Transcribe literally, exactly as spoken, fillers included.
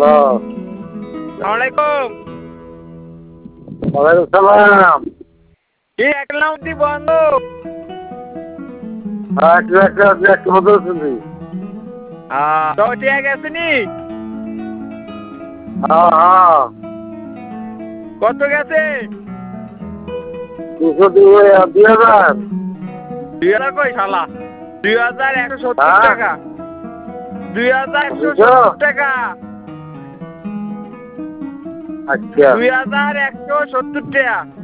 Hello. আলাইকুম। ওয়ালাইকুম সালাম। কি একলা উঠি বন্ধ? হ্যাঁ, একটু একটা একটু একটু মতো শুনছি। তো ঠিক আছে নি? হ্যাঁ হ্যাঁ। কত গেছে? দুশো দুই দুই হাজার। দুই হাজার কই শালা? দুই হাজার একশো সত্তর হ্যাঁ টাকা। দুই হাজার একশো দুশো। সত্তর টাকা। আচ্ছা। দুই হাজার একশো সত্তর টাকা।